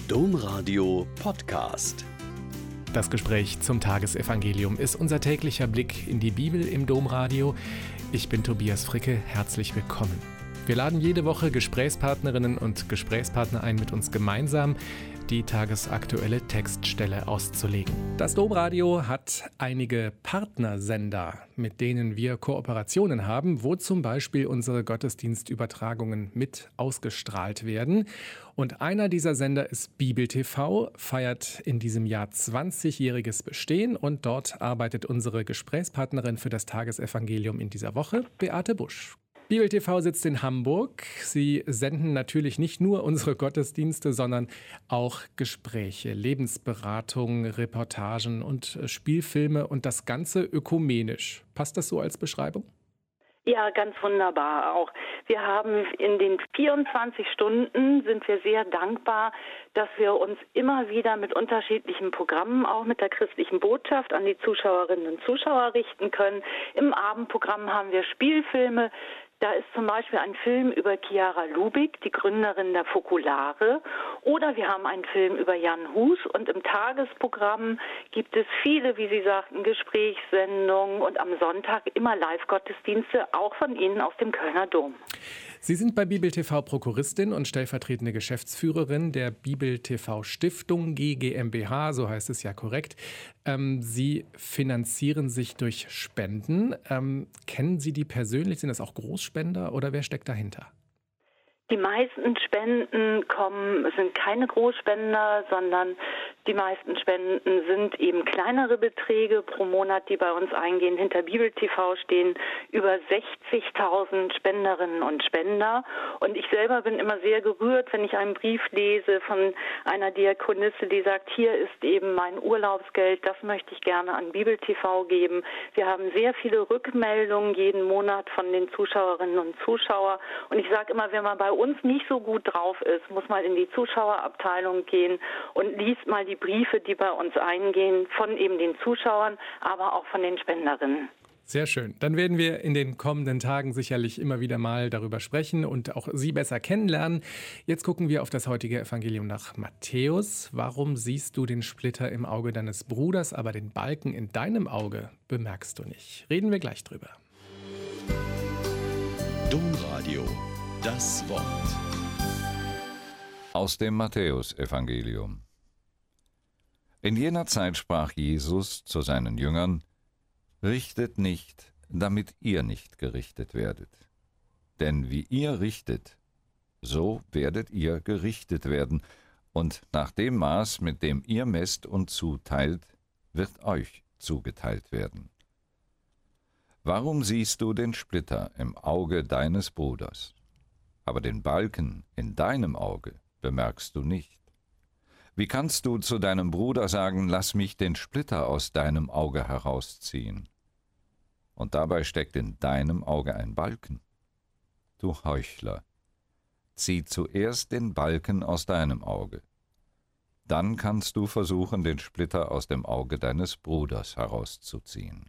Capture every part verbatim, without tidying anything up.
Domradio Podcast. Das Gespräch zum Tagesevangelium ist unser täglicher Blick in die Bibel im Domradio. Ich bin Tobias Fricke, herzlich willkommen. Wir laden jede Woche Gesprächspartnerinnen und Gesprächspartner ein, mit uns gemeinsam die tagesaktuelle Textstelle auszulegen. Das Domradio hat einige Partnersender, mit denen wir Kooperationen haben, wo zum Beispiel unsere Gottesdienstübertragungen mit ausgestrahlt werden. Und einer dieser Sender ist Bibel T V, feiert in diesem Jahr zwanzigjähriges Bestehen und dort arbeitet unsere Gesprächspartnerin für das Tagesevangelium in dieser Woche, Beate Busch. Bibel T V sitzt in Hamburg. Sie senden natürlich nicht nur unsere Gottesdienste, sondern auch Gespräche, Lebensberatung, Reportagen und Spielfilme und das Ganze ökumenisch. Passt das so als Beschreibung? Ja, ganz wunderbar auch. Wir haben in den vierundzwanzig Stunden sind wir sehr dankbar, dass wir uns immer wieder mit unterschiedlichen Programmen, auch mit der christlichen Botschaft, an die Zuschauerinnen und Zuschauer richten können. Im Abendprogramm haben wir Spielfilme. Da ist zum Beispiel ein Film über Chiara Lubich, die Gründerin der Focolare. Oder wir haben einen Film über Jan Hus. Und im Tagesprogramm gibt es viele, wie Sie sagten, Gesprächssendungen und am Sonntag immer Live-Gottesdienste, auch von Ihnen aus dem Kölner Dom. Sie sind bei Bibel T V Prokuristin und stellvertretende Geschäftsführerin der Bibel T V Stiftung G GmbH, so heißt es ja korrekt. Ähm, Sie finanzieren sich durch Spenden. Ähm, kennen Sie die persönlich? Sind das auch Großspender oder wer steckt dahinter? Die meisten Spenden kommen, sind keine Großspender, sondern die meisten Spenden sind eben kleinere Beträge pro Monat, die bei uns eingehen. Hinter Bibel T V stehen über sechzigtausend Spenderinnen und Spender. Und ich selber bin immer sehr gerührt, wenn ich einen Brief lese von einer Diakonisse, die sagt, hier ist eben mein Urlaubsgeld, das möchte ich gerne an Bibel T V geben. Wir haben sehr viele Rückmeldungen jeden Monat von den Zuschauerinnen und Zuschauern. Und ich sage immer, wenn man bei uns nicht so gut drauf ist, muss mal in die Zuschauerabteilung gehen und liest mal die Briefe, die bei uns eingehen, von eben den Zuschauern, aber auch von den Spenderinnen. Sehr schön. Dann werden wir in den kommenden Tagen sicherlich immer wieder mal darüber sprechen und auch Sie besser kennenlernen. Jetzt gucken wir auf das heutige Evangelium nach Matthäus. Warum siehst du den Splitter im Auge deines Bruders, aber den Balken in deinem Auge bemerkst du nicht? Reden wir gleich drüber. Domradio, das Wort. Aus dem Matthäusevangelium. In jener Zeit sprach Jesus zu seinen Jüngern: Richtet nicht, damit ihr nicht gerichtet werdet. Denn wie ihr richtet, so werdet ihr gerichtet werden, und nach dem Maß, mit dem ihr messt und zuteilt, wird euch zugeteilt werden. Warum siehst du den Splitter im Auge deines Bruders, aber den Balken in deinem Auge bemerkst du nicht? Wie kannst du zu deinem Bruder sagen, lass mich den Splitter aus deinem Auge herausziehen? Und dabei steckt in deinem Auge ein Balken. Du Heuchler, zieh zuerst den Balken aus deinem Auge. Dann kannst du versuchen, den Splitter aus dem Auge deines Bruders herauszuziehen.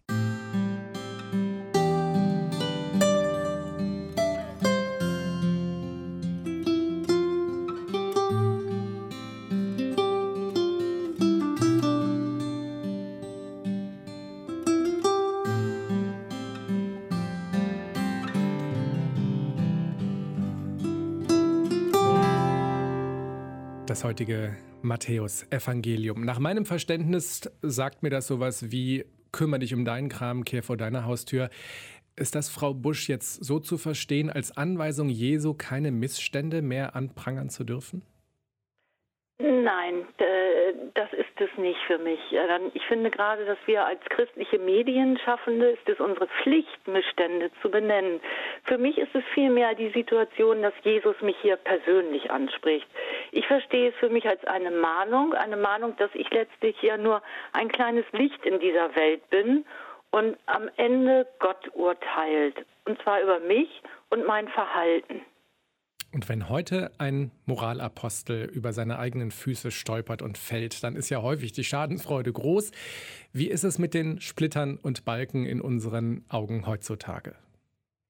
Das heutige Matthäus-Evangelium. Nach meinem Verständnis sagt mir das sowas wie: Kümmere dich um deinen Kram, kehr vor deiner Haustür. Ist das, Frau Busch, jetzt so zu verstehen, als Anweisung Jesu, keine Missstände mehr anprangern zu dürfen? Nein, das ist es nicht für mich. Ich finde gerade, dass wir als christliche Medienschaffende, ist es unsere Pflicht, Missstände zu benennen. Für mich ist es vielmehr die Situation, dass Jesus mich hier persönlich anspricht. Ich verstehe es für mich als eine Mahnung, eine Mahnung, dass ich letztlich ja nur ein kleines Licht in dieser Welt bin und am Ende Gott urteilt. Und zwar über mich und mein Verhalten. Und wenn heute ein Moralapostel über seine eigenen Füße stolpert und fällt, dann ist ja häufig die Schadenfreude groß. Wie ist es mit den Splittern und Balken in unseren Augen heutzutage?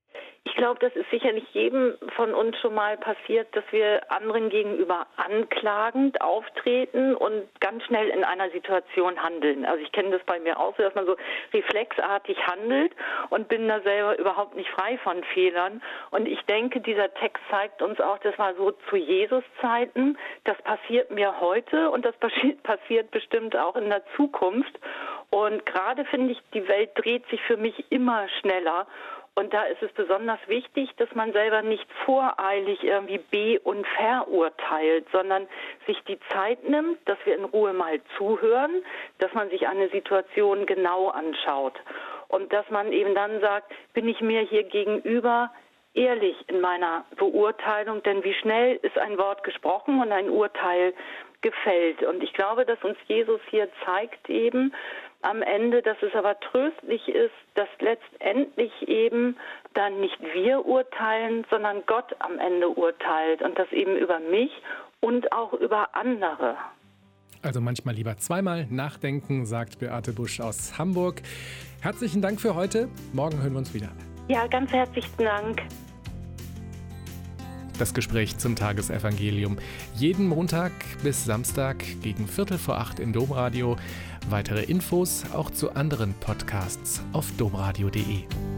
Ich glaube, das ist sicherlich jedem von uns schon mal passiert, dass wir anderen gegenüber anklagend auftreten und ganz schnell in einer Situation handeln. Also ich kenne das bei mir auch so, dass man so reflexartig handelt und bin da selber überhaupt nicht frei von Fehlern. Und ich denke, dieser Text zeigt uns auch, das war so zu Jesus-Zeiten, das passiert mir heute und das passiert bestimmt auch in der Zukunft. Und gerade finde ich, die Welt dreht sich für mich immer schneller. Und da ist es besonders wichtig, dass man selber nicht voreilig irgendwie be- und verurteilt, sondern sich die Zeit nimmt, dass wir in Ruhe mal zuhören, dass man sich eine Situation genau anschaut. Und dass man eben dann sagt, bin ich mir hier gegenüber ehrlich in meiner Beurteilung, denn wie schnell ist ein Wort gesprochen und ein Urteil gefällt. Und ich glaube, dass uns Jesus hier zeigt eben am Ende, dass es aber tröstlich ist, dass letztendlich eben dann nicht wir urteilen, sondern Gott am Ende urteilt und das eben über mich und auch über andere. Also manchmal lieber zweimal nachdenken, sagt Beate Busch aus Hamburg. Herzlichen Dank für heute. Morgen hören wir uns wieder. Ja, ganz herzlichen Dank. Das Gespräch zum Tagesevangelium. Jeden Montag bis Samstag gegen Viertel vor acht im Domradio. Weitere Infos auch zu anderen Podcasts auf domradio punkt de.